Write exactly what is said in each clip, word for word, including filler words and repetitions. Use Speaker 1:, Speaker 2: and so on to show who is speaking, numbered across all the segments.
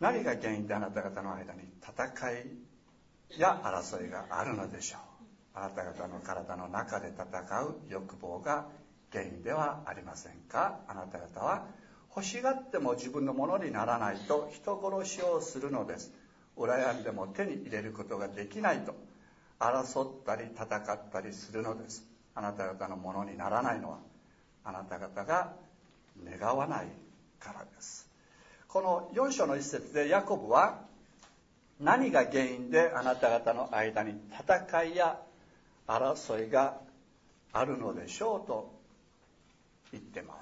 Speaker 1: 何が原因であなた方の間に戦いや争いがあるのでしょう。あなた方の体の中で戦う欲望が原因ではありませんか。あなた方は欲しがっても自分のものにならないと人殺しをするのです。羨んでも手に入れることができないと争ったり戦ったりするのです。あなた方のものにならないのはあなた方が願わないからです。このよん章の一節でヤコブは何が原因であなた方の間に戦いや争いがあるのでしょうと言ってます。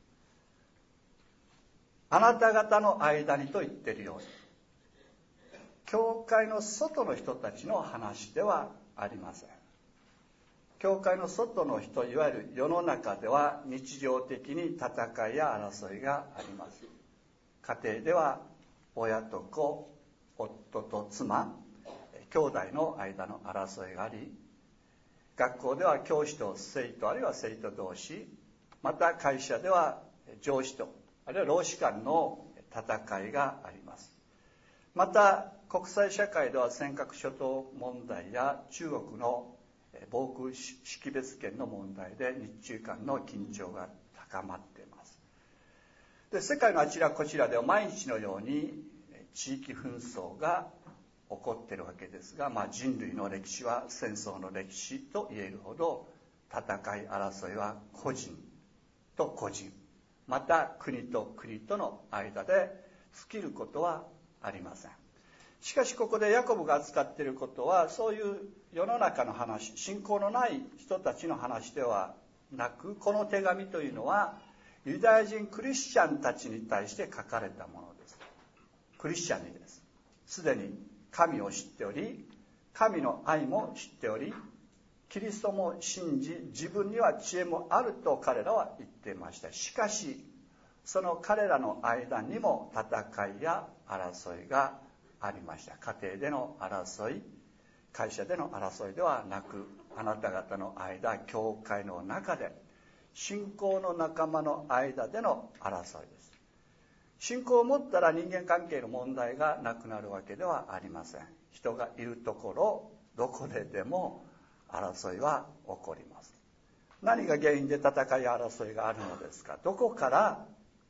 Speaker 1: あなた方の間にと言っているように、教会の外の人たちの話ではありません。教会の外の人、いわゆる世の中では日常的に戦いや争いがあります。家庭では親と子、夫と妻、兄弟の間の争いがあり、学校では教師と生徒、あるいは生徒同士、また会社では上司と、あるいは労使間の戦いがあります。また国際社会では尖閣諸島問題や中国の防空識別圏の問題で日中間の緊張が高まっています。で、世界のあちらこちらでは毎日のように地域紛争が起こっているわけですが、まあ、人類の歴史は戦争の歴史と言えるほど戦い争いは個人と個人、また国と国との間で尽きることはありません。しかしここでヤコブが扱っていることは、そういう世の中の話、信仰のない人たちの話ではなく、この手紙というのはユダヤ人クリスチャンたちに対して書かれたものです。クリスチャンにです。すでに神を知っており、神の愛も知っており、キリストも信じ、自分には知恵もあると彼らは言っていました。しかしその彼らの間にも戦いや争いがありました。家庭での争い、会社での争いではなく、あなた方の間、教会の中で、信仰の仲間の間での争いです。信仰を持ったら人間関係の問題がなくなるわけではありません。人がいるところ、どこででも争いは起こります。何が原因で戦いや争いがあるのですか。どこから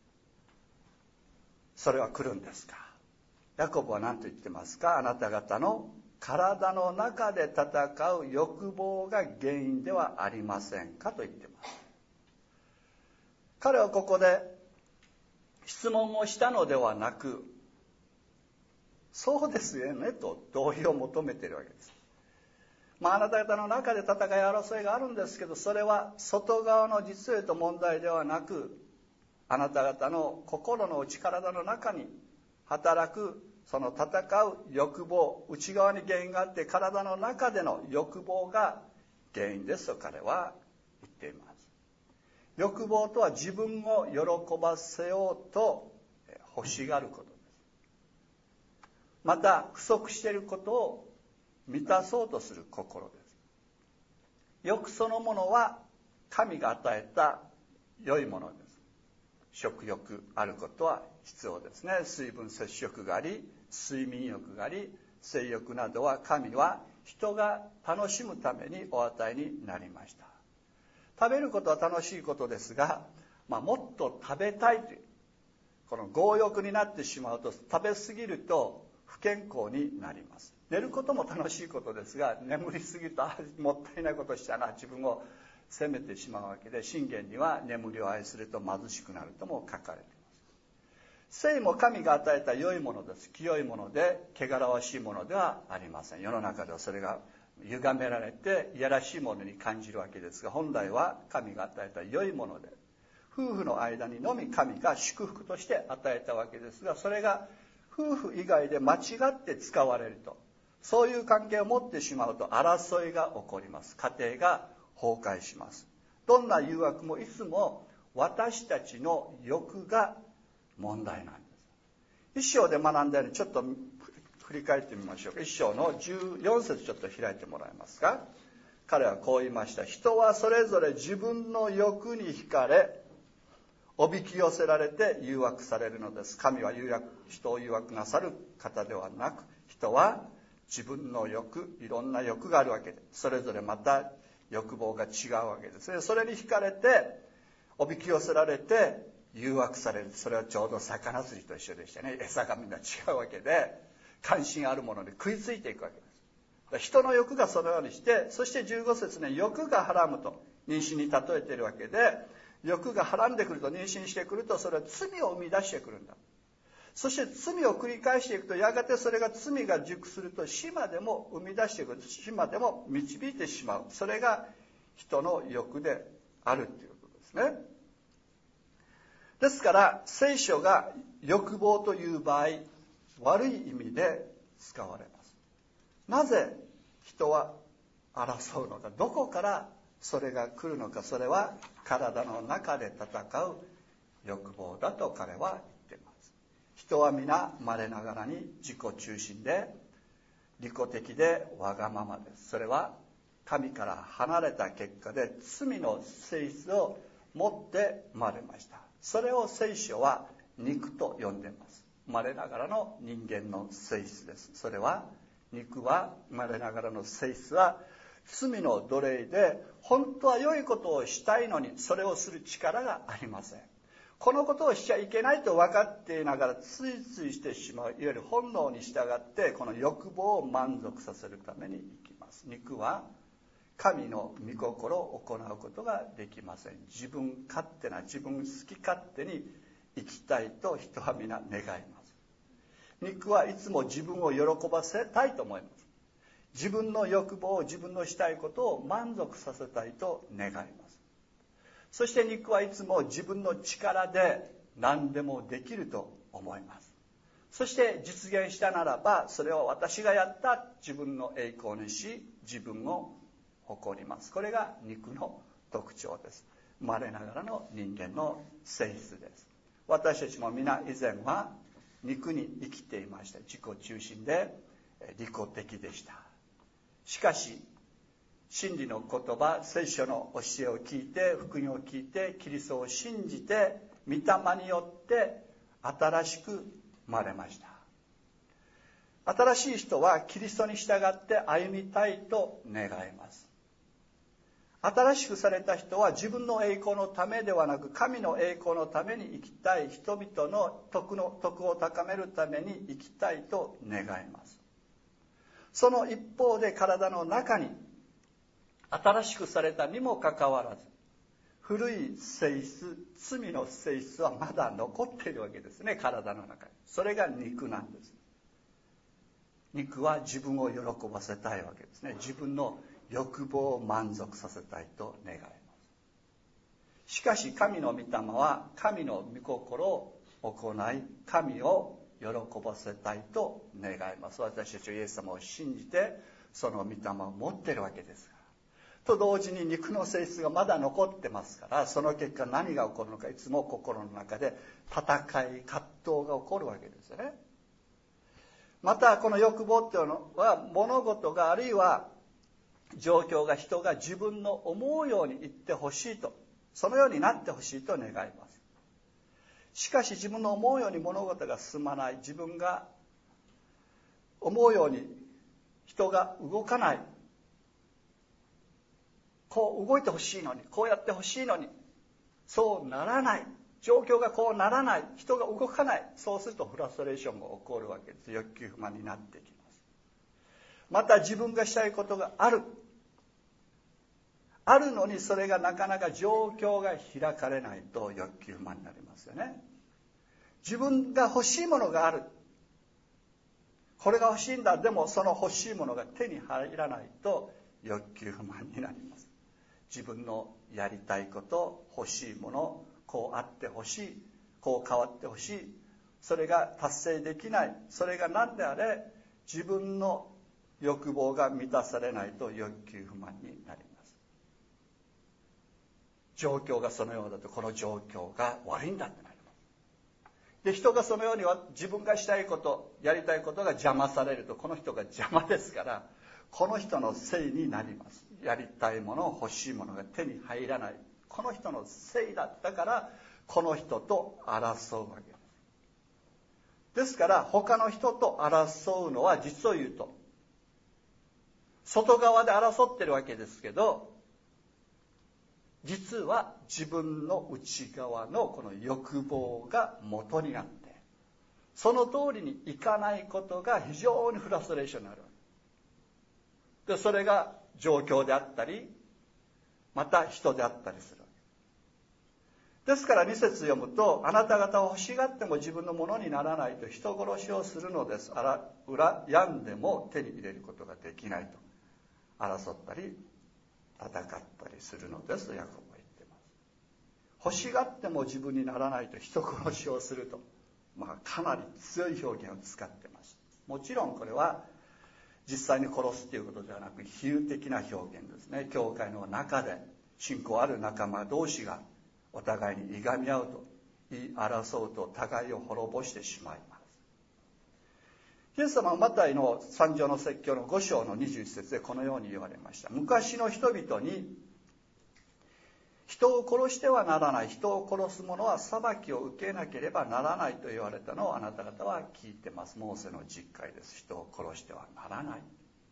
Speaker 1: それは来るんですか。ヤコブは何と言ってますか。あなた方の体の中で戦う欲望が原因ではありませんかと言ってます。彼はここで質問をしたのではなく、そうですよねと同意を求めているわけです。まあ、あなた方の中で戦い争いがあるんですけど、それは外側の実を言うと問題ではなく、あなた方の心の内、体の中に働くその戦う欲望、内側に原因があって、体の中での欲望が原因ですと彼は言っています。欲望とは自分を喜ばせようと欲しがることです。また不足していることを満たそうとする心です。欲そのものは神が与えた良いものです。食欲あることは必要ですね。水分摂食があり、睡眠欲があり、性欲などは神は人が楽しむためにお与えになりました。食べることは楽しいことですが、まあ、もっと食べたいというこの強欲になってしまうと、食べ過ぎると不健康になります。寝ることも楽しいことですが、眠りすぎるともったいないことしたな、自分を責めてしまうわけで、箴言には眠りを愛すると貧しくなるとも書かれています。性も神が与えた良いものです。清いもので汚らわしいものではありません。世の中ではそれが歪められていやらしいものに感じるわけですが、本来は神が与えた良いもので、夫婦の間にのみ神が祝福として与えたわけですが、それが夫婦以外で間違って使われると、そういう関係を持ってしまうと争いが起こります。家庭が崩壊します。どんな誘惑もいつも私たちの欲が問題なんです。一章で学んだようにちょっと振り返ってみましょうか。一章のじゅうよん節ちょっと開いてもらえますか。彼はこう言いました。人はそれぞれ自分の欲に惹かれおびき寄せられて誘惑されるのです。神は誘惑人を誘惑なさる方ではなく、人は自分の欲、いろんな欲があるわけで、それぞれまた欲望が違うわけですね。それに惹かれておびき寄せられて誘惑される。それはちょうど魚釣りと一緒でしたね。餌がみんな違うわけで、関心あるものに食いついていくわけです。人の欲がそのようにして、そしてじゅうご節ね、欲がはらむと妊娠に例えているわけで、欲がはらんでくると、妊娠してくると、それは罪を生み出してくるんだ。そして罪を繰り返していくと、やがてそれが罪が熟すると死までも生み出してくる、死までも導いてしまう。それが人の欲であるということですね。ですから聖書が欲望という場合、悪い意味で使われます。なぜ人は争うのか、どこからそれが来るのか、それは体の中で戦う欲望だと彼は言っています。人は皆稀ながらに自己中心で利己的でわがままです。それは神から離れた結果で罪の性質を持って生まれました。それを聖書は肉と呼んでいます。生まれながらの人間の性質です。それは肉は生まれながらの性質は罪の奴隷で、本当は良いことをしたいのにそれをする力がありません。このことをしちゃいけないと分かっていながらついついしてしまう、いわゆる本能に従ってこの欲望を満足させるために生きます。肉は神の御心を行うことができません。自分勝手な、自分好き勝手に生きたいと人は皆願います。肉はいつも自分を喜ばせたいと思います。自分の欲望、自分のしたいことを満足させたいと願います。そして肉はいつも自分の力で何でもできると思います。そして実現したならば、それを私がやった自分の栄光にし、自分を誇ります。これが肉の特徴です。生まれながらの人間の性質です。私たちも皆以前は肉に生きていました。自己中心で利己的でした。しかし真理の言葉、聖書の教えを聞いて、福音を聞いて、キリストを信じて、御霊によって新しく生まれました。新しい人はキリストに従って歩みたいと願います。新しくされた人は自分の栄光のためではなく、神の栄光のために生きたい、人々の徳の徳を高めるために生きたいと願います。その一方で体の中に新しくされたにもかかわらず、古い性質、罪の性質はまだ残っているわけですね、体の中に。それが肉なんです。肉は自分を喜ばせたいわけですね。自分の欲望を満足させたいと願います。しかし神の御霊は神の御心を行い、神を喜ばせたいと願います。私たちはイエス様を信じてその御霊を持っているわけですから。と同時に肉の性質がまだ残ってますから、その結果何が起こるのか、いつも心の中で戦い、葛藤が起こるわけですよね。またこの欲望っていうのは、物事があるいは状況が、人が自分の思うように言ってほしいと、そのようになってほしいと願います。しかし自分の思うように物事が進まない、自分が思うように人が動かない、こう動いてほしいのに、こうやってほしいのにそうならない、状況がこうならない、人が動かない、そうするとフラストレーションが起こるわけです。欲求不満になってきます。また自分がしたいことがあるあるのに、それがなかなか状況が開かれないと欲求不満になりますよね。自分が欲しいものがある、これが欲しいんだ、でもその欲しいものが手に入らないと欲求不満になります。自分のやりたいこと、欲しいもの、こうあってほしい、こう変わってほしい、それが達成できない、それが何であれ自分の欲望が満たされないと欲求不満になります。状況がそのようだと、この状況が悪いんだってなります。で、人がそのようには自分がしたいこと、やりたいことが邪魔されると、この人が邪魔ですから、この人のせいになります。やりたいもの、欲しいものが手に入らない、この人のせいだったからこの人と争うわけです。ですから他の人と争うのは実を言うと外側で争ってるわけですけど、実は自分の内側のこの欲望が元になってその通りにいかないことが非常にフラストレーションになるわけで、それが状況であったりまた人であったりするわけですから、に節読むと、あなた方は欲しがっても自分のものにならないと人殺しをするのです。あら恨んでも手に入れることができないと、争ったり戦ったりするのですとヤコブは言っています。欲しがっても自分にならないと人殺しをすると、まあ、かなり強い表現を使っています。もちろんこれは実際に殺すということではなく比喩的な表現ですね。教会の中で信仰ある仲間同士がお互いにいがみ合うと言い争うと互いを滅ぼしてしまいます。イエス様はマタイの三条の説教のご章のにじゅういち節でこのように言われました。昔の人々に人を殺してはならない、人を殺す者は裁きを受けなければならないと言われたのをあなた方は聞いてます。モーセの実会です。人を殺してはならない。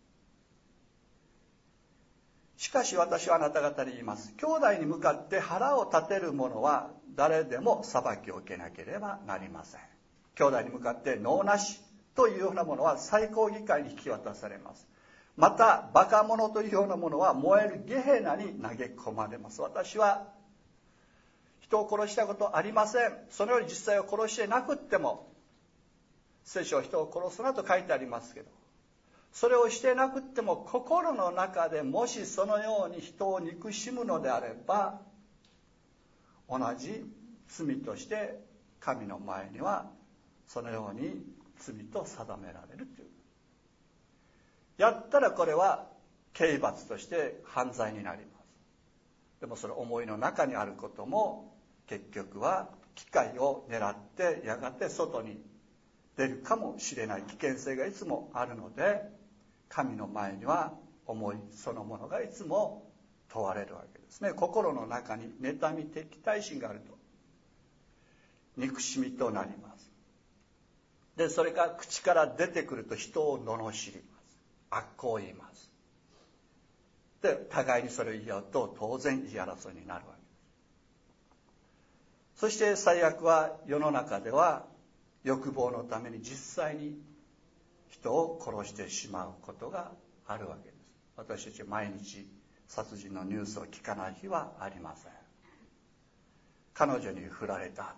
Speaker 1: しかし私はあなた方に言います。兄弟に向かって腹を立てる者は誰でも裁きを受けなければなりません。兄弟に向かって能なしというようなものは最高議会に引き渡されます。またバカ者というようなものは燃えるゲヘナに投げ込まれます。私は人を殺したことありません。そのように実際を殺してなくっても聖書は人を殺すなと書いてありますけど、それをしてなくっても心の中でもしそのように人を憎しむのであれば同じ罪として神の前にはそのように罪と定められるという。やったらこれは刑罰として犯罪になります。でもそれ思いの中にあることも結局は機会を狙ってやがて外に出るかもしれない危険性がいつもあるので、神の前には思いそのものがいつも問われるわけですね。心の中に妬み敵対心があると憎しみとなります。でそれが口から出てくると人を罵ります。悪行を言います。で互いにそれを言い合うと当然言い争いになるわけです。そして最悪は世の中では欲望のために実際に人を殺してしまうことがあるわけです。私たちは毎日殺人のニュースを聞かない日はありません。彼女に振られた、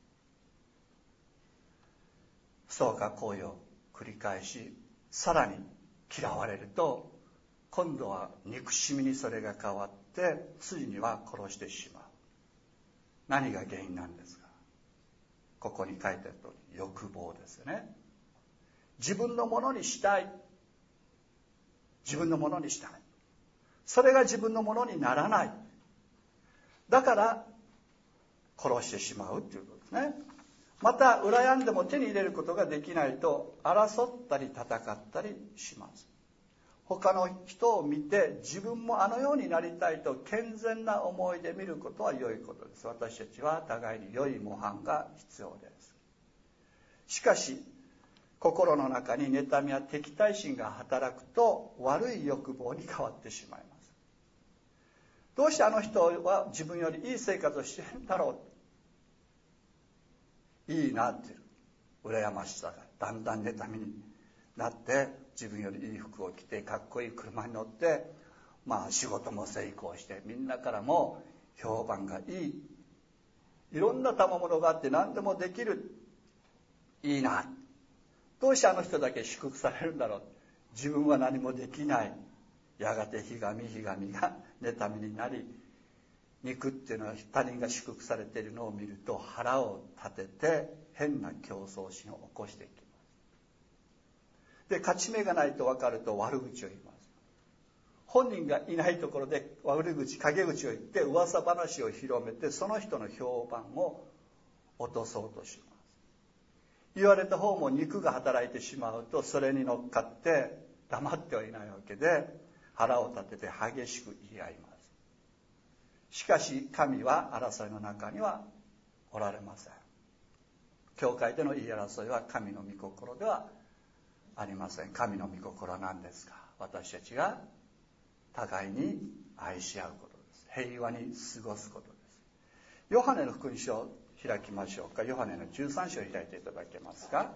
Speaker 1: ストーカー行為を繰り返しさらに嫌われると今度は憎しみにそれが変わってついには殺してしまう。何が原因なんですか。ここに書いてある通り欲望ですよね。自分のものにしたい、自分のものにしたい、それが自分のものにならない、だから殺してしまうということですね。また羨んでも手に入れることができないと争ったり戦ったりします。他の人を見て自分もあのようになりたいと健全な思いで見ることは良いことです。私たちは互いに良い模範が必要です。しかし心の中に妬みや敵対心が働くと悪い欲望に変わってしまいます。どうしてあの人は自分よりいい生活をしているんだろう、いいなっていう羨ましさがだんだん妬みになって自分よりいい服を着てかっこいい車に乗って、まあ仕事も成功してみんなからも評判がいい、いろんな賜物があって何でもできる、いいな、どうしてあの人だけ祝福されるんだろう、自分は何もできない。やがてひがみひがみが妬みになり、肉っていうのは他人が祝福されているのを見ると腹を立てて変な競争心を起こしていきます。で勝ち目がないと分かると悪口を言います。本人がいないところで悪口陰口を言って噂話を広めてその人の評判を落とそうとします。言われた方も肉が働いてしまうとそれに乗っかって黙ってはいないわけで腹を立てて激しく言い合います。しかし神は争いの中にはおられません。教会での言い争いは神の御心ではありません。神の御心は何ですか？私たちが互いに愛し合うことです。平和に過ごすことです。ヨハネの福音書を開きましょうか。ヨハネのじゅうさん章を開いていただけますか。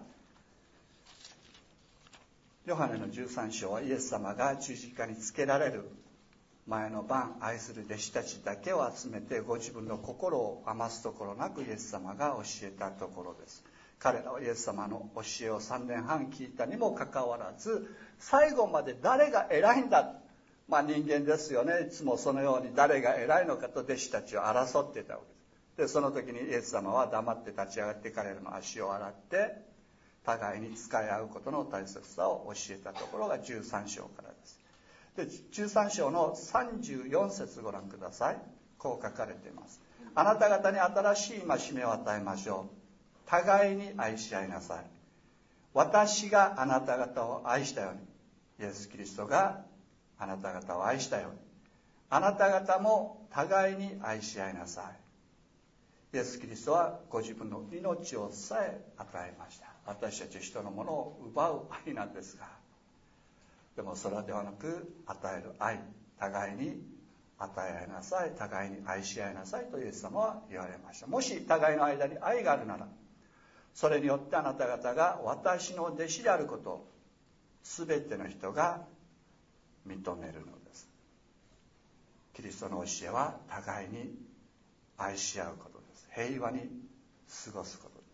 Speaker 1: ヨハネのじゅうさん章はイエス様が十字架につけられる前の晩、愛する弟子たちだけを集めてご自分の心を余すところなくイエス様が教えたところです。彼らはイエス様の教えをさんねんはん聞いたにもかかわらず、最後まで誰が偉いんだ、まあ人間ですよね、いつもそのように誰が偉いのかと弟子たちを争っていたわけです。でその時にイエス様は黙って立ち上がって彼らの足を洗って互いに使い合うことの大切さを教えたところがじゅうさん章からです。でじゅうさん章のさんじゅうよん節ご覧ください。こう書かれています。あなた方に新しい戒めを与えましょう。互いに愛し合いなさい。私があなた方を愛したように、イエス・キリストがあなた方を愛したように、あなた方も互いに愛し合いなさい。イエス・キリストはご自分の命をさえ与えました。私たち人のものを奪う愛なんですが、でもそれではなく与える愛、互いに与え合いなさい、互いに愛し合いなさいとイエス様は言われました。もし互いの間に愛があるなら、それによってあなた方が私の弟子であることを全ての人が認めるのです。キリストの教えは互いに愛し合うことです。平和に過ごすことです。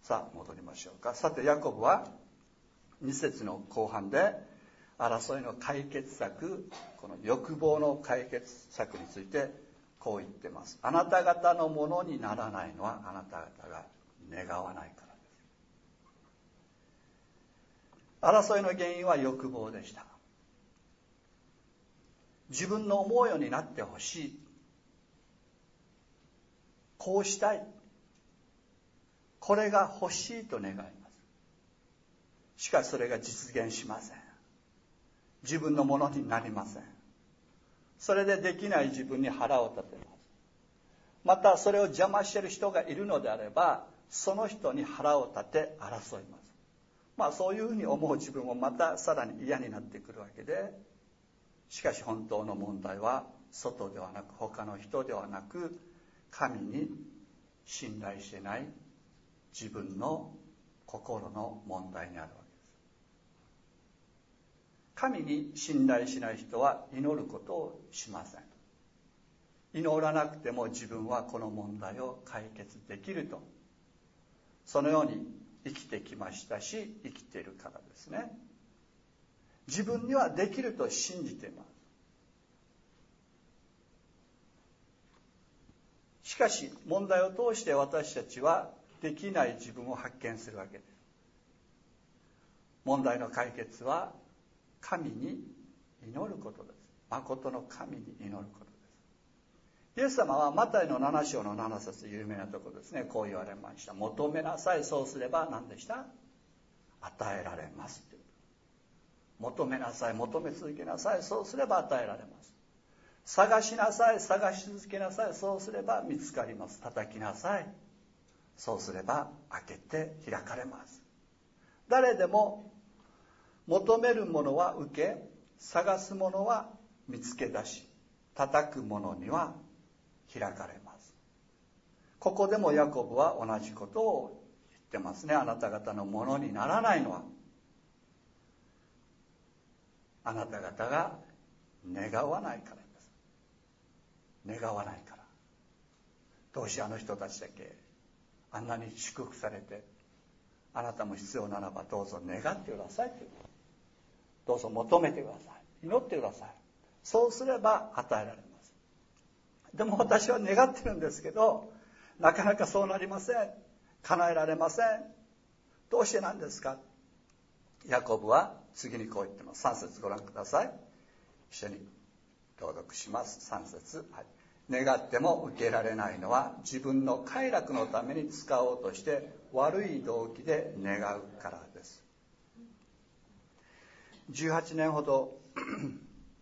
Speaker 1: さあ戻りましょうか。さてヤコブはに節の後半で争いの解決策、この欲望の解決策についてこう言ってます。あなた方のものにならないのはあなた方が願わないからです。争いの原因は欲望でした。自分の思うようになってほしい、こうしたい、これが欲しいと願います。しかしそれが実現しません。自分のものになりません。それでできない自分に腹を立てます。またそれを邪魔している人がいるのであれば、その人に腹を立て争います。まあそういうふうに思う自分もまたさらに嫌になってくるわけで、しかし本当の問題は外ではなく、他の人ではなく、神に信頼してない自分の心の問題にあるわけです。神に信頼しない人は祈ることをしません。祈らなくても自分はこの問題を解決できると、そのように生きてきましたし、生きているからですね。自分にはできると信じています。しかし問題を通して私たちはできない自分を発見するわけです。問題の解決は神に祈ることです。誠の神に祈ることです。イエス様はマタイのなな章のなな節、有名なところですね、こう言われました。求めなさい、そうすれば何でした？与えられます。求めなさい、求め続けなさい、そうすれば与えられます。探しなさい、探し続けなさい、そうすれば見つかります。叩きなさい、そうすれば開けて開かれます。誰でも求めるものは受け、探すものは見つけ出し、叩くものには開かれます。ここでもヤコブは同じことを言ってますね。あなた方のものにならないのはあなた方が願わないからです。願わないから。どうしてあの人たちだけあんなに祝福されて、あなたも必要ならばどうぞ願ってくださいという。どうぞ求めてください。祈ってください。そうすれば与えられます。でも私は願ってるんですけど、なかなかそうなりません。叶えられません。どうしてなんですか？ヤコブは次にこう言ってます。さん節ご覧ください。一緒に朗読します。さん節、はい、願っても受けられないのは自分の快楽のために使おうとして悪い動機で願うからです。じゅうはちねんほど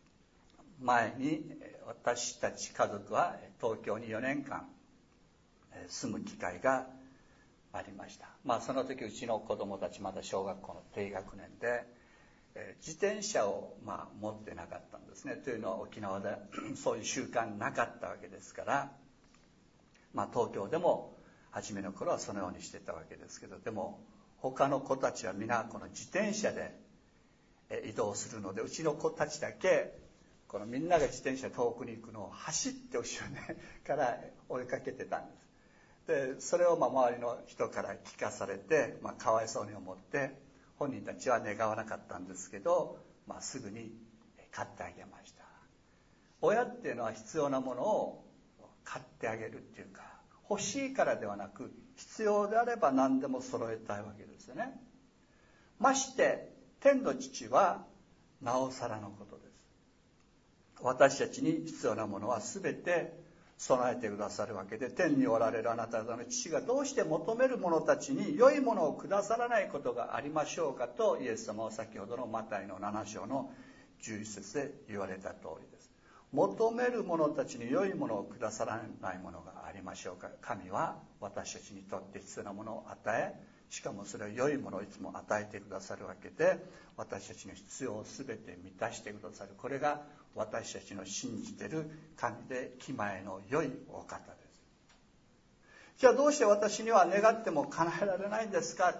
Speaker 1: 前に私たち家族は東京によねんかん住む機会がありました。まあその時うちの子供たちまだ小学校の低学年で、えー、自転車をまあ持ってなかったんですね。というのは沖縄でそういう習慣なかったわけですから、まあ東京でも初めの頃はそのようにしてたわけですけど、でも他の子たちは皆この自転車で移動するので、うちの子たちだけこのみんなが自転車遠くに行くのを走って後ろ、ね、から追いかけてたんです。でそれをまあ周りの人から聞かされて、まあ、かわいそうに思って本人たちは願わなかったんですけど、まあ、すぐに買ってあげました。親っていうのは必要なものを買ってあげるっていうか、欲しいからではなく必要であれば何でも揃えたいわけですよね。まして天の父はなおさらのことです。私たちに必要なものは全て備えてくださるわけで、天におられるあなた方の父がどうして求める者たちに良いものをくださらないことがありましょうかと、イエス様は先ほどのマタイのなな章のじゅういち節で言われた通りです。求める者たちに良いものをくださらないものがありましょうか。神は私たちにとって必要なものを与え、しかもそれを良いものをいつも与えてくださるわけで、私たちの必要を全て満たしてくださる。これが私たちの信じている神で気前の良いお方です。じゃあどうして私には願っても叶えられないんですか。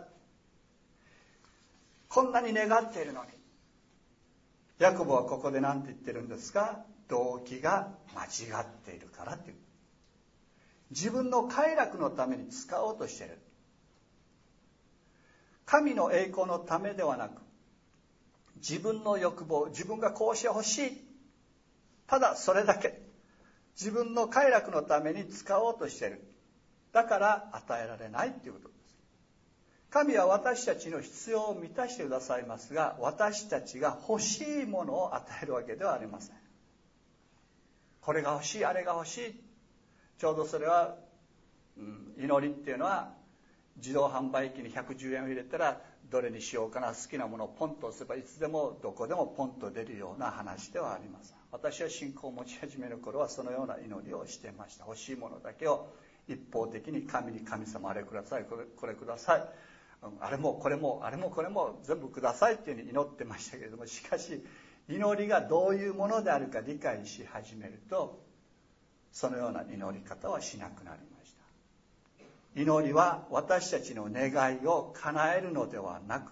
Speaker 1: こんなに願っているのに。ヤコブはここで何て言ってるんですか。動機が間違っているからっていう。自分の快楽のために使おうとしている。神の栄光のためではなく、自分の欲望、自分がこうしてほしい、ただそれだけ、自分の快楽のために使おうとしている。だから与えられないということです。神は私たちの必要を満たしてくださいますが、私たちが欲しいものを与えるわけではありません。これが欲しい、あれが欲しい。ちょうどそれは、うん、祈りっていうのは自動販売機にひゃくじゅうえんを入れたらどれにしようかな、好きなものをポンと押せばいつでもどこでもポンと出るような話ではありません。私は信仰を持ち始める頃はそのような祈りをしていました。欲しいものだけを一方的に神に、神様あれください、これ、これください、あれもこれもあれもこれも全部くださいっていうふうに祈ってましたけれども、しかし祈りがどういうものであるか理解し始めると、そのような祈り方はしなくなりました。祈りは私たちの願いを叶えるのではなく、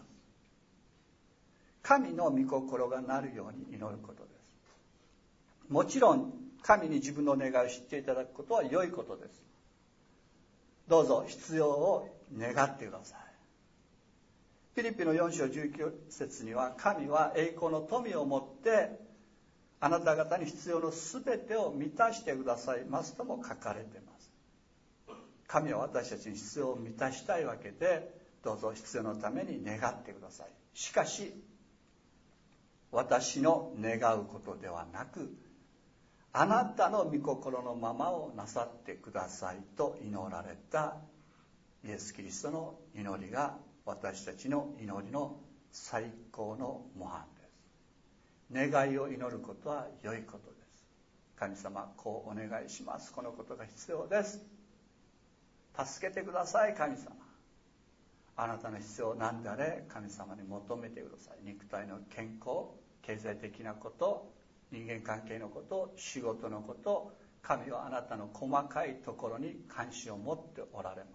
Speaker 1: 神の御心がなるように祈ることです。もちろん神に自分の願いを知っていただくことは良いことです。どうぞ必要を願ってください。フィリピのよん章じゅうきゅう節には、神は栄光の富をもってあなた方に必要のすべてを満たしてくださいますとも書かれています。神は私たちに必要を満たしたいわけで、どうぞ必要のために願ってください。しかし私の願うことではなく、あなたの御心のままをなさってくださいと祈られたイエス・キリストの祈りが私たちの祈りの最高の模範です。願いを祈ることは良いことです。神様、こうお願いします。このことが必要です。助けてください、神様。あなたの必要なんであれ、神様に求めてください。肉体の健康、経済的なこと、人間関係のこと、仕事のこと、神はあなたの細かいところに関心を持っておられます。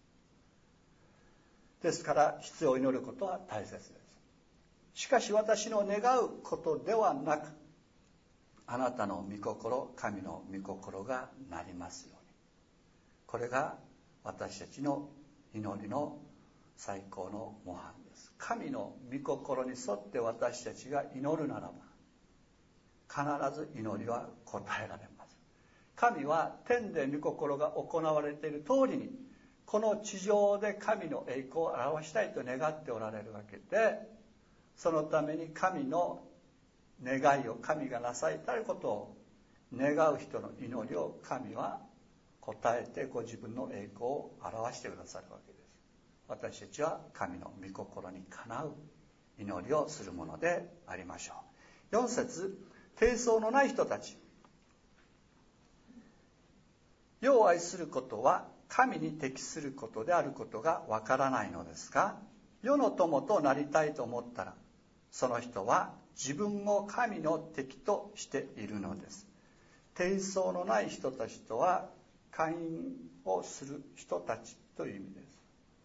Speaker 1: ですから必要を祈ることは大切です。しかし私の願うことではなく、あなたの御心、神の御心がなりますように。これが私たちの祈りの最高の模範です。神の御心に沿って私たちが祈るならば、必ず祈りは答えられます。神は天で御心が行われている通りに、この地上で神の栄光を表したいと願っておられるわけで、そのために神の願いを神がなさいたいことを願う人の祈りを神は答えてご自分の栄光を表してくださるわけです。私たちは神の御心にかなう祈りをするものでありましょう。よん節、貞操のない人たち。世を愛することは神に適することであることがわからないのですが、世の友となりたいと思ったら、その人は自分を神の敵としているのです。貞操のない人たちとは姦淫をする人たちという意味です。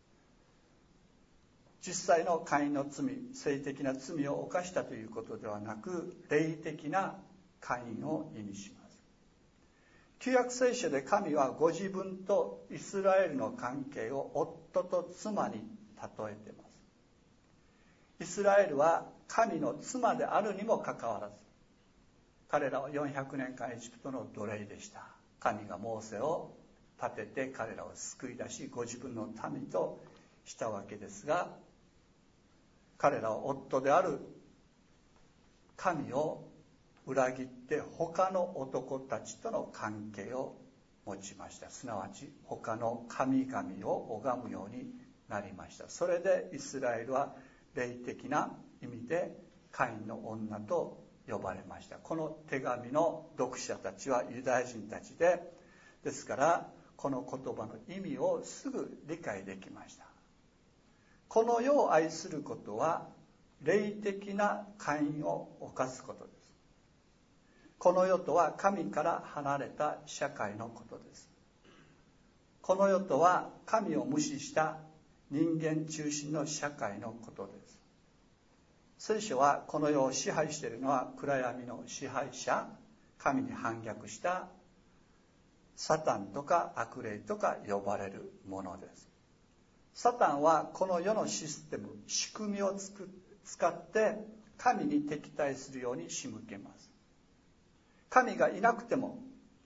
Speaker 1: 実際の姦淫の罪、性的な罪を犯したということではなく、霊的な姦淫を意味します。旧約聖書で神はご自分とイスラエルの関係を夫と妻に例えています。イスラエルは神の妻であるにもかかわらず、彼らはよんひゃくねんかんエジプトの奴隷でした。神がモーセを立てて彼らを救い出し、ご自分の民としたわけですが、彼らは夫である神を裏切って他の男たちとの関係を持ちました。すなわち他の神々を拝むようになりました。それでイスラエルは霊的な意味でカインの女と呼ばれました。この手紙の読者たちはユダヤ人たちで、ですからこの言葉の意味をすぐ理解できました。この世を愛することは霊的な姦淫を犯すことです。この世とは神から離れた社会のことです。この世とは神を無視した人間中心の社会のことです。聖書はこの世を支配しているのは暗闇の支配者、神に反逆したサタンとか悪霊とか呼ばれるものです。サタンはこの世のシステム、仕組みをつく使って神に敵対するように仕向けます。神がいなくても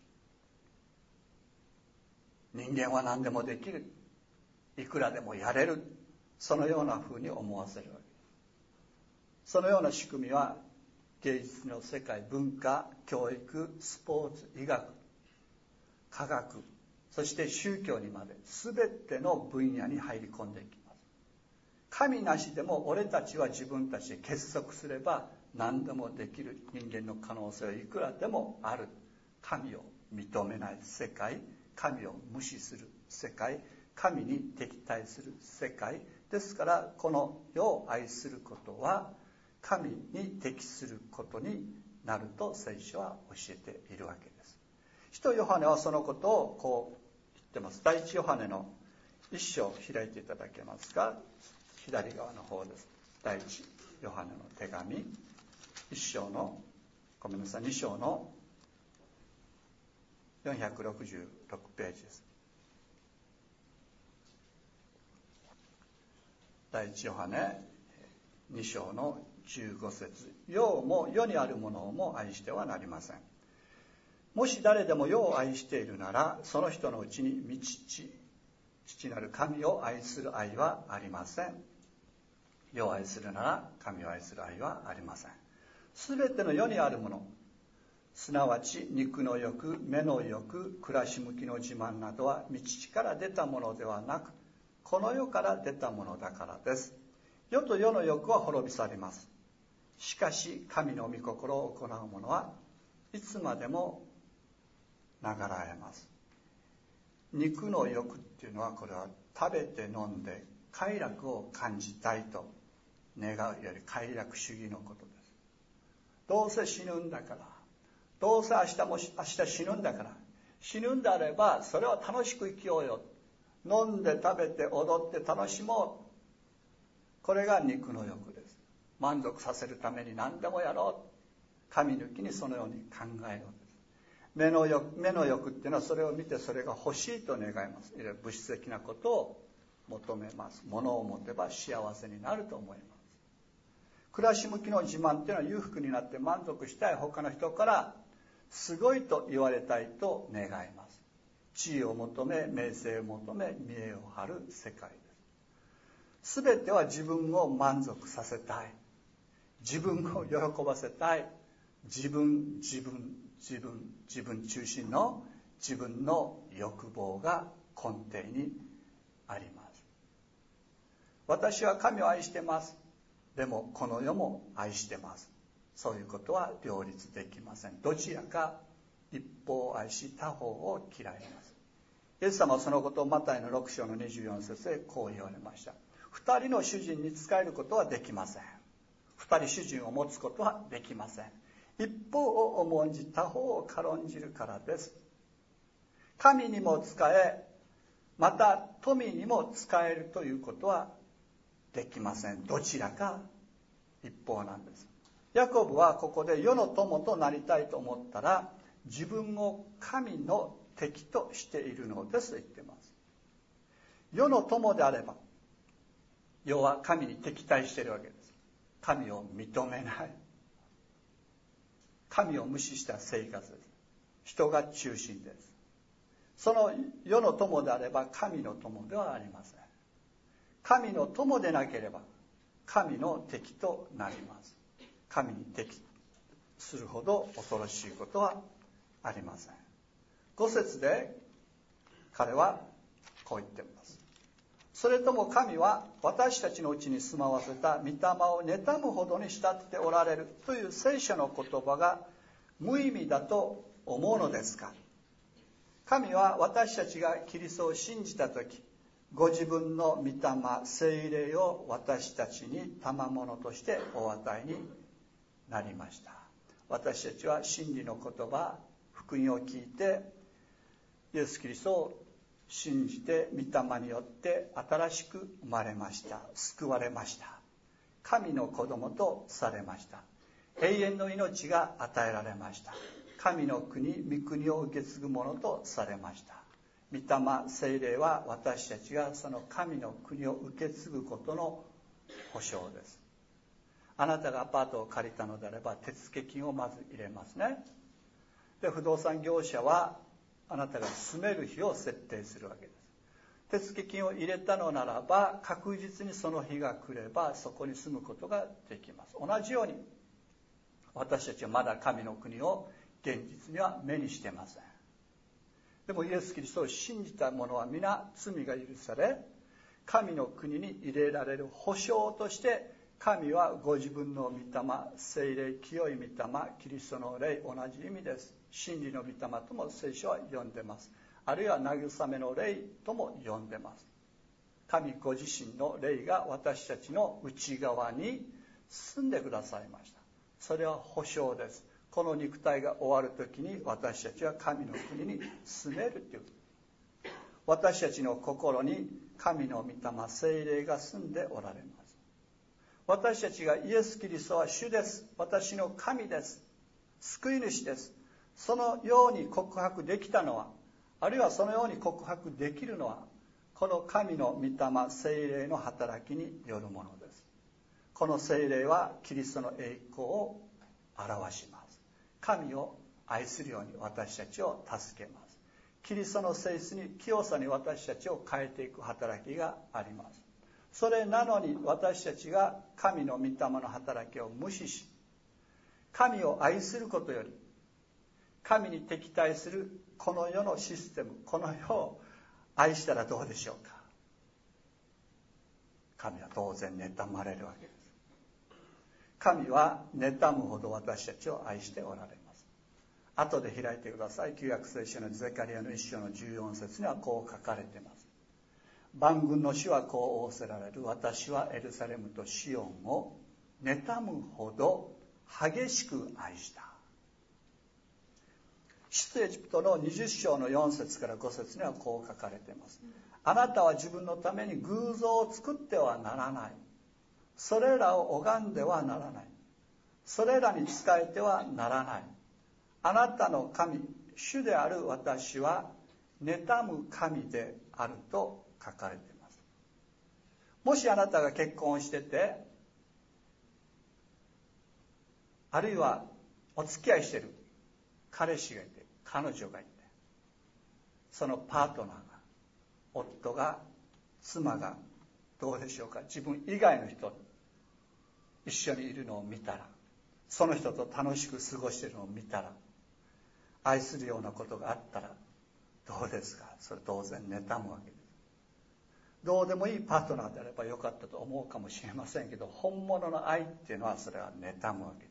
Speaker 1: 人間は何でもできる、いくらでもやれる、そのような風に思わせるわけです。そのような仕組みは芸術の世界、文化、教育、スポーツ、医学、科学、そして宗教にまで全ての分野に入り込んでいきます。神なしでも俺たちは自分たちで結束すれば何でもできる、人間の可能性はいくらでもある。神を認めない世界、神を無視する世界、神に敵対する世界ですから、この世を愛することは神に適することになると聖書は教えているわけです。使徒ヨハネはそのことをこう言ってます。第一ヨハネの一章を開いていただけますか。左側の方です。第一ヨハネの手紙一章のごめんなさいに章のよんひゃくろくじゅうろくページです。第一ヨハネに章のじゅうご節、世も世にあるものも愛してはなりません。もし誰でも世を愛しているなら、その人のうちに御父、父なる神を愛する愛はありません。世を愛するなら神を愛する愛はありません。すべての世にあるもの、すなわち肉の欲、目の欲、暮らし向きの自慢などは御父から出たものではなく、この世から出たものだからです。世と世の欲は滅び去ります。しかし神の御心を行う者はいつまでも流られます。肉の欲っていうのは、これは食べて飲んで快楽を感じたいと願うより快楽主義のことです。どうせ死ぬんだから、どうせ明日も明日死ぬんだから、死ぬんであればそれは楽しく生きようよ、飲んで食べて踊って楽しもう、これが肉の欲です。満足させるために何でもやろう、神抜きにそのように考えるのです。目の欲、目の欲っていうのはそれを見てそれが欲しいと願います。物質的なことを求めます。物を持てば幸せになると思います。暮らし向きの自慢っていうのは裕福になって満足したい、他の人からすごいと言われたいと願います。地位を求め、名声を求め、見栄を張る世界です。すべては自分を満足させたい、自分を喜ばせたい、自分自分自分自分中心の自分の欲望が根底にあります。私は神を愛してます。でもこの世も愛してます。そういうことは両立できません。どちらか一方を愛し他方を嫌います。 イエス様はそのことをマタイのろく章のにじゅうよん節でこう言われました。二人の主人に仕えることはできません。二人主人を持つことはできません。一方を重んじ他方を軽んじるからです。神にも仕え、また富にも仕えるということはできません。どちらか一方なんです。ヤコブはここで世の友となりたいと思ったら自分を神の敵としているのですと言っています。世の友であれば、世は神に敵対しているわけです。神を認めない、神を無視した生活です。人が中心です。その世の友であれば神の友ではありません。神の友でなければ神の敵となります。神に敵するほど恐ろしいことはありません。ご節で彼はこう言っています。それとも神は私たちのうちに住まわせた御霊を妬むほどに慕っておられるという聖書の言葉が無意味だと思うのですか。神は私たちがキリストを信じたとき、ご自分の御霊、聖霊を私たちに賜物としてお与えになりました。私たちは真理の言葉、福音を聞いて、イエス・キリストを信じて御霊によって新しく生まれました。救われました。神の子供とされました。永遠の命が与えられました。神の国、御国を受け継ぐものとされました。御霊、聖霊は私たちがその神の国を受け継ぐことの保証です。あなたがアパートを借りたのであれば手付金をまず入れますね。で、不動産業者はあなたが住める日を設定するわけです。手付金を入れたのならば確実にその日が来ればそこに住むことができます。同じように私たちはまだ神の国を現実には目にしてません。でもイエス・キリストを信じた者は皆罪が許され、神の国に入れられる保証として神はご自分の御霊、聖霊、清い御霊、キリストの霊、同じ意味です。真理の御霊とも聖書は呼んでます。あるいは慰めの霊とも呼んでます。神ご自身の霊が私たちの内側に住んでくださいました。それは保証です。この肉体が終わるときに私たちは神の国に住めるという。私たちの心に神の御霊、聖霊が住んでおられます。私たちがイエス・キリストは主です。私の神です。救い主です。そのように告白できたのは、あるいはそのように告白できるのは、この神の御霊、聖霊の働きによるものです。この聖霊はキリストの栄光を表します。神を愛するように私たちを助けます。キリストの性質に清さに私たちを変えていく働きがあります。それなのに私たちが神の御霊の働きを無視し、神を愛することより神に敵対するこの世のシステム、この世を愛したらどうでしょうか。神は当然妬まれるわけです。神は妬むほど私たちを愛しておられます。後で開いてください。旧約聖書のゼカリヤの一章のじゅうよん節にはこう書かれています。万軍の主はこう仰せられる。私はエルサレムとシオンを妬むほど激しく愛した。出エジプトのにじゅっ章のよん節からご節にはこう書かれています。あなたは自分のために偶像を作ってはならない。それらを拝んではならない。それらに仕えてはならない。あなたの神、主である私は妬む神であると書かれています。もしあなたが結婚してて、あるいはお付き合いしている彼氏がいて、彼女がいて、そのパートナーが、夫が、妻が、どうでしょうか、自分以外の人と一緒にいるのを見たら、その人と楽しく過ごしているのを見たら、愛するようなことがあったらどうですか。それ当然妬むわけです。どうでもいいパートナーであればよかったと思うかもしれませんけど、本物の愛っていうのはそれは妬むわけです。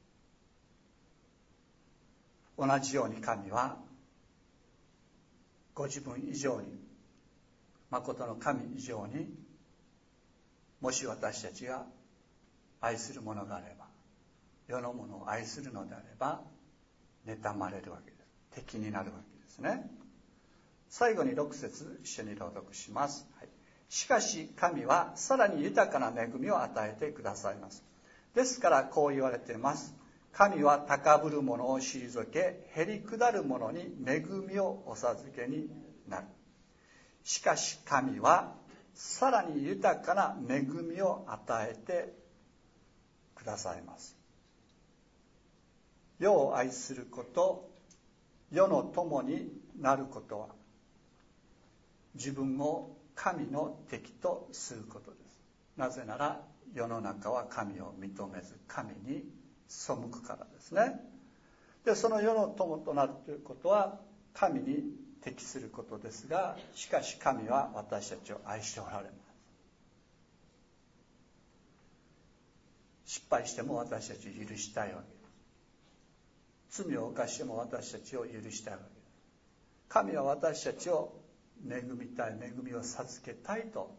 Speaker 1: 同じように神はご自分以上に、誠の神以上に、もし私たちが愛するものがあれば、世のものを愛するのであれば妬まれるわけです。敵になるわけですね。最後にろく節一緒に朗読します、はい、しかし神はさらに豊かな恵みを与えてくださいます。ですからこう言われています。神は高ぶる者を退け、へりくだる者に恵みをお授けになる。しかし神はさらに豊かな恵みを与えてくださいます。世を愛すること、世の友になることは、自分を神の敵とすることです。なぜなら世の中は神を認めず神に背くからですね。で、その世の友となるということは神に適することですが、しかし神は私たちを愛しておられます。失敗しても私たちを許したいわけです。罪を犯しても私たちを許したいわけです。神は私たちを恵みたい、恵みを授けたいと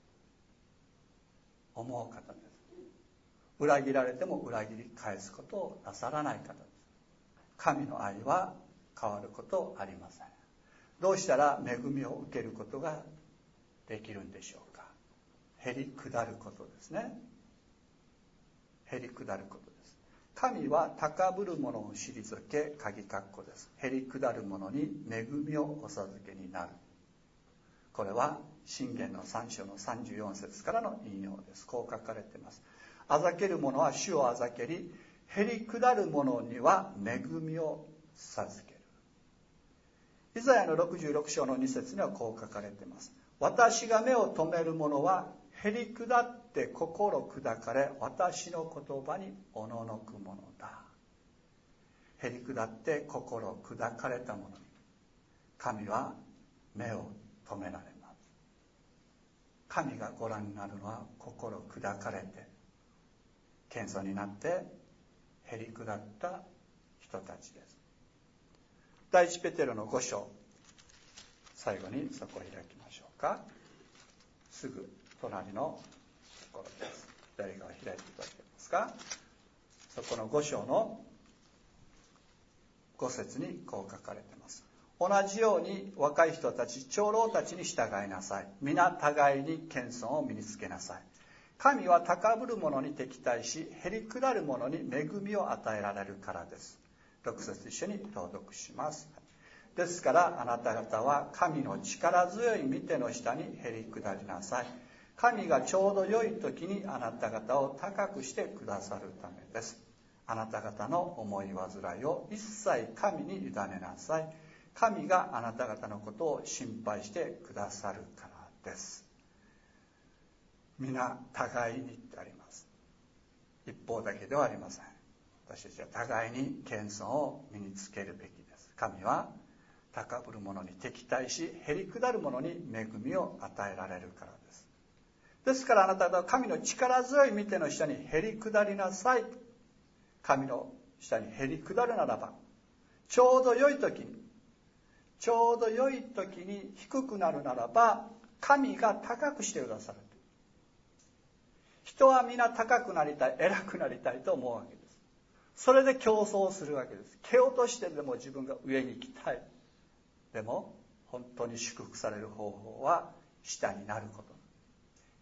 Speaker 1: 思う方です。裏切られても裏切り返すことをなさらない方です。神の愛は変わることありません。どうしたら恵みを受けることができるんでしょうか。へりくだることですね。へりくだることです。神は高ぶる者を退け、鍵括弧です。へりくだる者に恵みをお授けになる。これは箴言のさん章のさんじゅうよん節からの引用です。こう書かれています。あざける者は主をあざけり、へりくだる者には恵みを授ける。イザヤのろくじゅうろく章のに節にはこう書かれています。私が目を留める者はへりくだって心砕かれ、私の言葉におののくものだ。へりくだって心砕かれた者に神は目を止められます。神がご覧になるのは心砕かれて謙遜になってへりくだった人たちです。第一ペテロのご章、最後にそこを開きましょうか。すぐ隣のところです。誰が開いていただけますか。そこのご章のご節にこう書かれています。同じように若い人たち、長老たちに従いなさい。皆互いに謙遜を身につけなさい。神は高ぶる者に敵対し、へりくだる者に恵みを与えられるからです。ろく節一緒に朗読します。ですからあなた方は神の力強い御手の下にへりくだりなさい。神がちょうど良い時にあなた方を高くしてくださるためです。あなた方の思い煩いを一切神に委ねなさい。神があなた方のことを心配してくださるからです。皆互いにってあります。一方だけではありません。私たちは互いに謙遜を身につけるべきです。神は高ぶる者に敵対し、へりくだる者に恵みを与えられるからです。ですからあなた方は神の力強い御手の下にへりくだりなさい。神の下にへりくだるならば、ちょうど良い時にちょうど良い時に低くなるならば、神が高くしてくださる。人は皆高くなりたい、偉くなりたいと思うわけです。それで競争するわけです。蹴落としてでも自分が上に行きたい。でも本当に祝福される方法は下になること、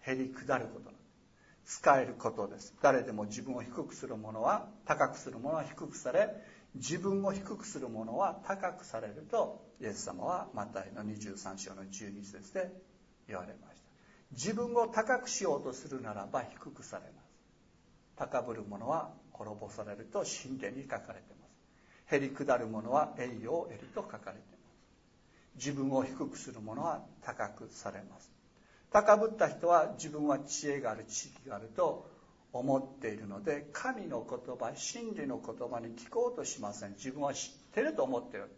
Speaker 1: へりくだること、使えることです。誰でも自分を低くする者は高くする者は低くされ、自分を低くする者は高くされるとイエス様はマタイのにじゅうさん章のじゅうに節で言われました。自分を高くしようとするならば低くされます。高ぶる者は滅ぼされると箴言に書かれています。へりくだる者は栄誉を得ると書かれています。自分を低くする者は高くされます。高ぶった人は自分は知恵がある、知識があると思っているので、神の言葉、真理の言葉に聞こうとしません。自分は知っていると思っている。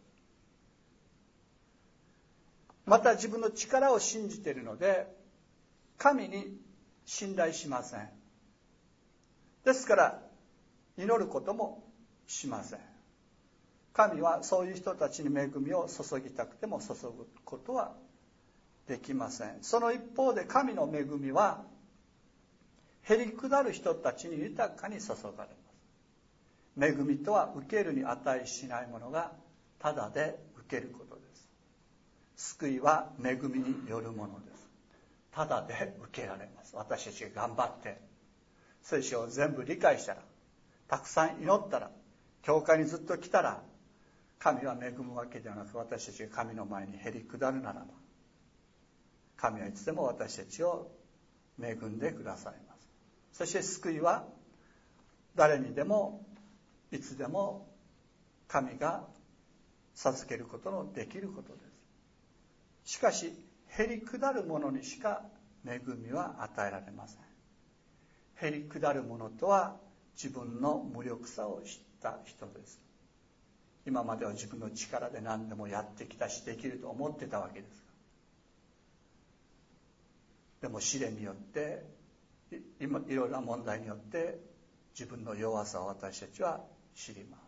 Speaker 1: また自分の力を信じているので、神に信頼しません。ですから祈ることもしません。 神はそういう人たちに恵みを注ぎたくても注ぐことはできません。その一方で神の恵みはへりくだる人たちに豊かに注がれます。恵みとは受けるに値しないものがただで受けることです。救いは恵みによるものです。ただで受けられます。私たちが頑張って聖書を全部理解したら、たくさん祈ったら、教会にずっと来たら、神は恵むわけではなく、私たちが神の前にへりくだるならば、神はいつでも私たちを恵んでくださいます。そして救いは誰にでもいつでも神が授けることのできることです。しかしへりくだる者にしか恵みは与えられません。へりくだる者とは自分の無力さを知った人です。今までは自分の力で何でもやってきたしできると思ってたわけです。でも試練によってい, いろいろな問題によって自分の弱さを私たちは知ります。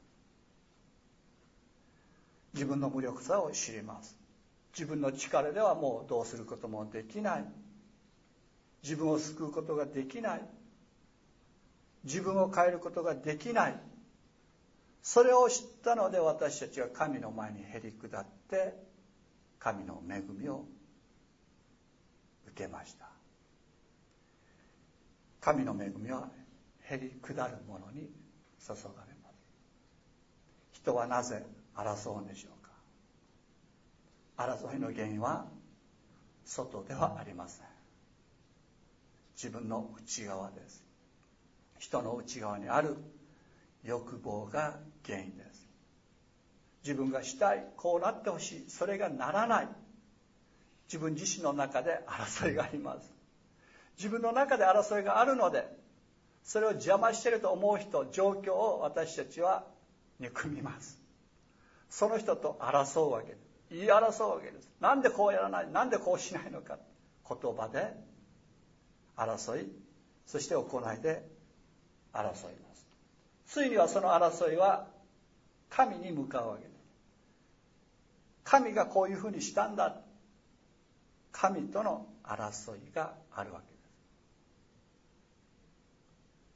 Speaker 1: 自分の無力さを知ります。自分の力ではもうどうすることもできない。自分を救うことができない。自分を変えることができない。それを知ったので私たちは神の前にへりくだって神の恵みを受けました。神の恵みはへりくだる者に注がれます。人はなぜ争うんでしょうか。争いの原因は外ではありません。自分の内側です。人の内側にある欲望が原因です。自分がしたい、こうなってほしい、それがならない。自分自身の中で争いがあります。自分の中で争いがあるので、それを邪魔していると思う人、状況を私たちは憎みます。その人と争うわけです。言い争うわけです。なんでこうやらない、なんでこうしないのか。言葉で争い、そして行いで争います。ついにはその争いは神に向かうわけです。神がこういうふうにしたんだ。神との争いがあるわけです。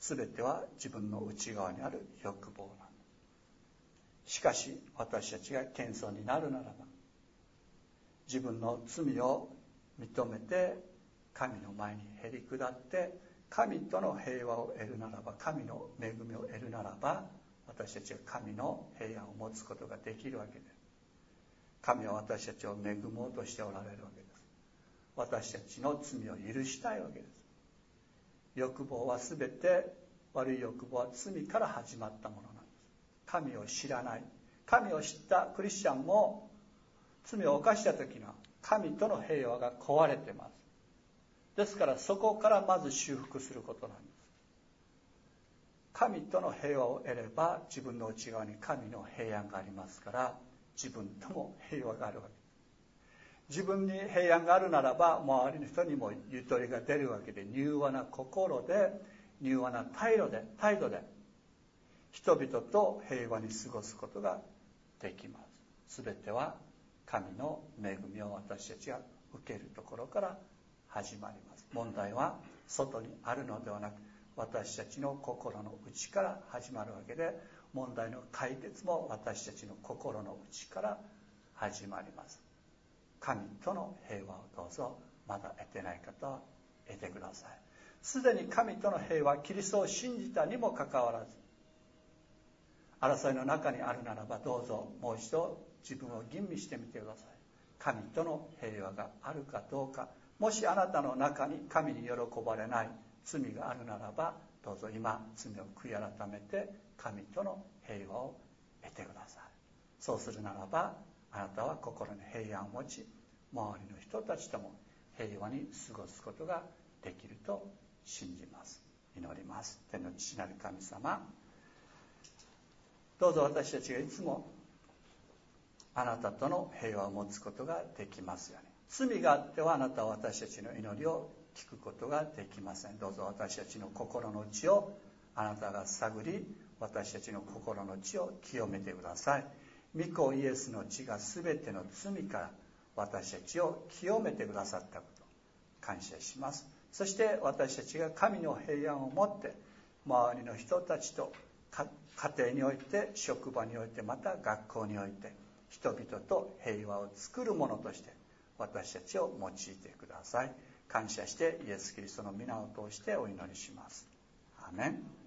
Speaker 1: すべては自分の内側にある欲望なんです。しかし私たちが謙遜になるならば、自分の罪を認めて神の前にへり下って神との平和を得るならば、神の恵みを得るならば、私たちは神の平安を持つことができるわけです。神は私たちを恵もうとしておられるわけです。私たちの罪を許したいわけです。欲望はすべて、悪い欲望は罪から始まったものなんです。神を知らない、神を知ったクリスチャンも罪を犯した時には神との平和が壊れています。ですからそこからまず修復することなんです。神との平和を得れば自分の内側に神の平安がありますから、自分とも平和があるわけです。自分に平安があるならば周りの人にもゆとりが出るわけで、柔和な心で柔和な態度で態度で人々と平和に過ごすことができます。すべては神の恵みを私たちが受けるところから始まります。問題は外にあるのではなく、私たちの心の内から始まるわけで、問題の解決も私たちの心の内から始まります。神との平和をどうぞ、まだ得てない方は得てください。すでに神との平和、キリストを信じたにもかかわらず争いの中にあるならば、どうぞもう一度自分を吟味してみてください。神との平和があるかどうか。もしあなたの中に神に喜ばれない罪があるならば、どうぞ今罪を悔い改めて神との平和を得てください。そうするならば、あなたは心に平安を持ち、周りの人たちとも平和に過ごすことができると信じます。祈ります。天の父なる神様、どうぞ私たちがいつもあなたとの平和を持つことができますように。罪があってはあなたは私たちの祈りを聞くことができません。どうぞ私たちの心の内をあなたが探り、私たちの心の内を清めてください。 御子イエスの血が全ての罪から私たちを清めてくださったこと感謝します。そして私たちが神の平安を持って周りの人たちと家庭において、職場において、また学校において人々と平和を作るものとして私たちを用いてください。感謝してイエス・キリストの皆を通してお祈りします。アーメン。